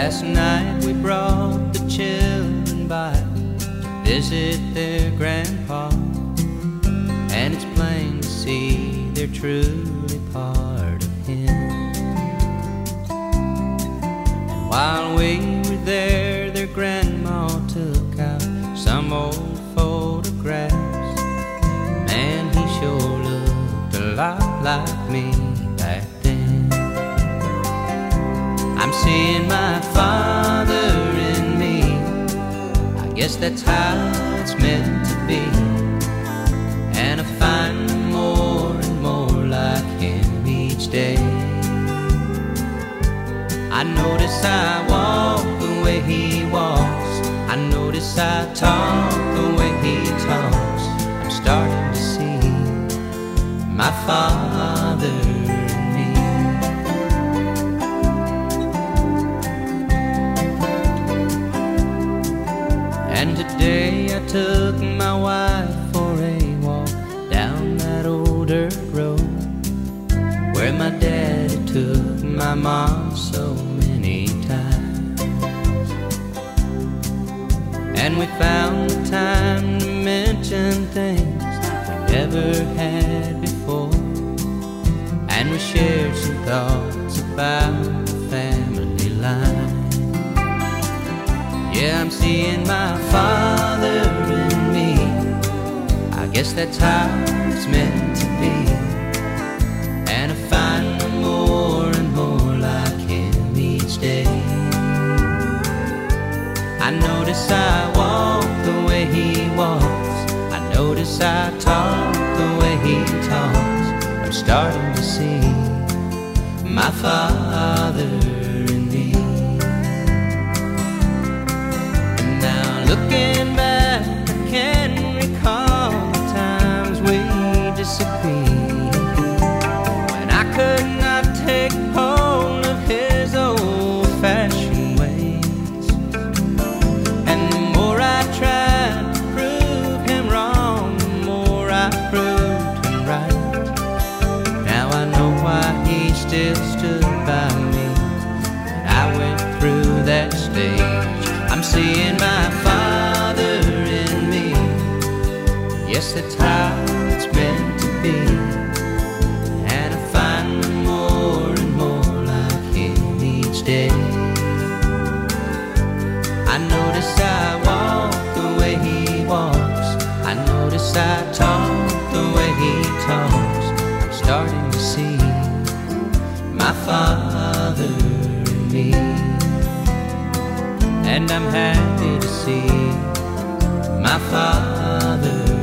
Last night we brought the children by to visit their grandpa, and it's plain to see they're truly part of him. And while we were there, their grandma took out some old photographs. Man, he sure looked a lot like me back then. I'm seeing my father in me. I guess that's how it's meant to be. And I find more and more like him each day. I notice I walk the way he walks. I notice I talk the way he talks. I'm starting to see my father in me. And today I took my wife for a walk down that old dirt road where my daddy took my mom so many times. And we found the time to mention things we never had before, and we shared some thoughts about the family line. Yeah, I'm seeing my father in me. I guess that's how it's meant to be. And I find more and more like him each day. I notice I walk the way he walks. I notice I talk the way he talks. I'm starting to see my father in me. And now looking back, I can recall the times we disagreed, when I could not take hold of his old-fashioned ways. And the more I tried to prove him wrong, the more I proved him right. Now I know why he still stood by me when I went through that stage. I'm seeing my father in me. Yes, that's how it's meant to be. And I find more and more like him each day. I notice I walk the way he walks. I notice I talk the way he talks. I'm starting to see my father in me. And I'm happy to see my father